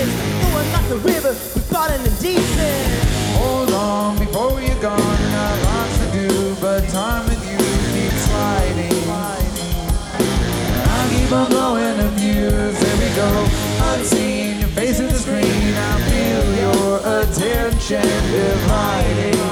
place, going like the river, we've got an indecent. Hold on before you're gone, and I've lots to do, but time with you keeps sliding. And I keep on blowing the fuse, there we go. Unseen, your face in the screen, I feel your attention dividing.